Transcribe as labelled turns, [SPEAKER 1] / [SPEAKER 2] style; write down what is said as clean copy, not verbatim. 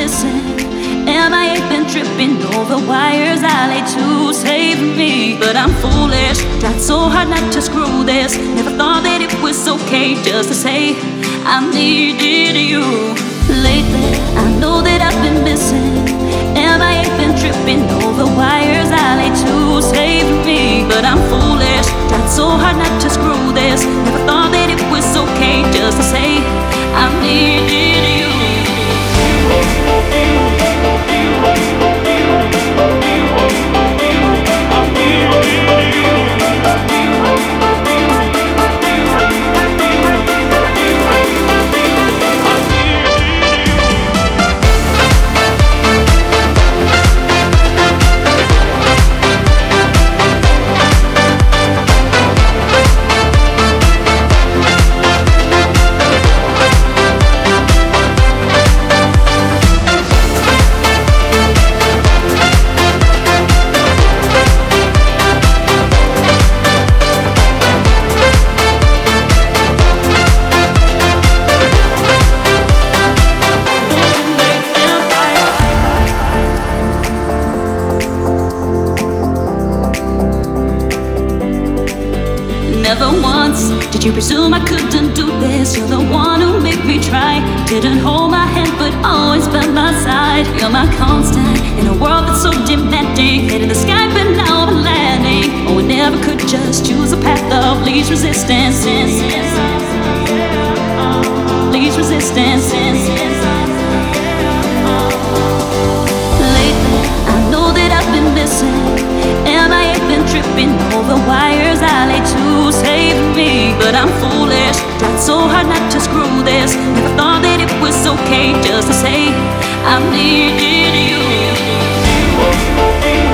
[SPEAKER 1] missing? Am I been tripping over wires I lay to save me? But I'm foolish, tried so hard not to screw this. Never thought that it was okay just to say I needed you. Lately, I know that I've been missing. Am I been tripping over wires I lay to save me? But I'm foolish, tried so hard not to screw this. Never thought that it was okay just to say I needed you. Never once did you presume I couldn't do this. You're the one who made me try. Didn't hold my hand but always by my side. You're my constant in a world that's so demanding. Head in the sky but now I'm landing. Oh, I never could just choose a path of least resistance. Least resistance. Lately, I know that I've been missing. Am I been tripping over wires I lay to save me? But I'm foolish, tried so hard not to screw this. Never thought that it was okay just to say I needed you.